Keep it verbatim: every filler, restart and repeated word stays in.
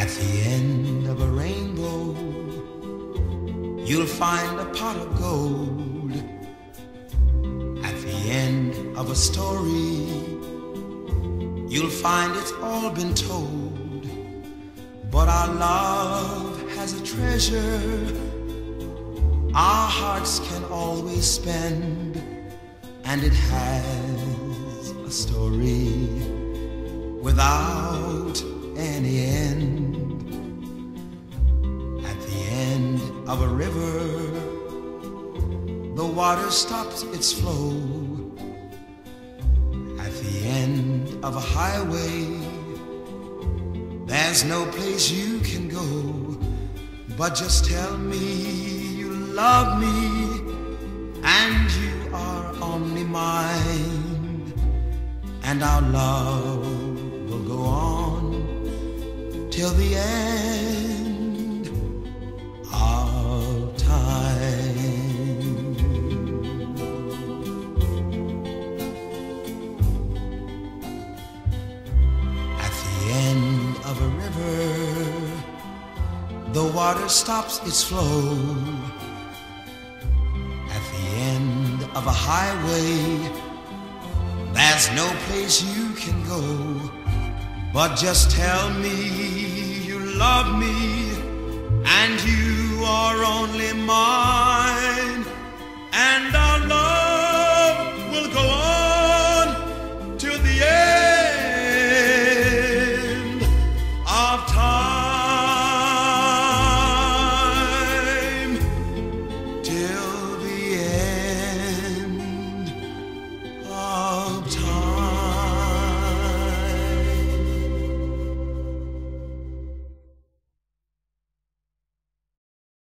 At the end of a rainbow, you'll find a pot of gold. At the end of a story, you'll find it's all been told. But our love has a treasure our hearts can always spend, and it has a story without any end. At the end of a river, the water stops its flow. At the end of a highway, there's no place you can go. But just tell me you love me, and you are only mine, and our love will go on till the end of time. At the end of a river, the water stops its flow. At the end of a highway, there's no place you can go. But just tell me you love me, and you are only mine, and our love will go on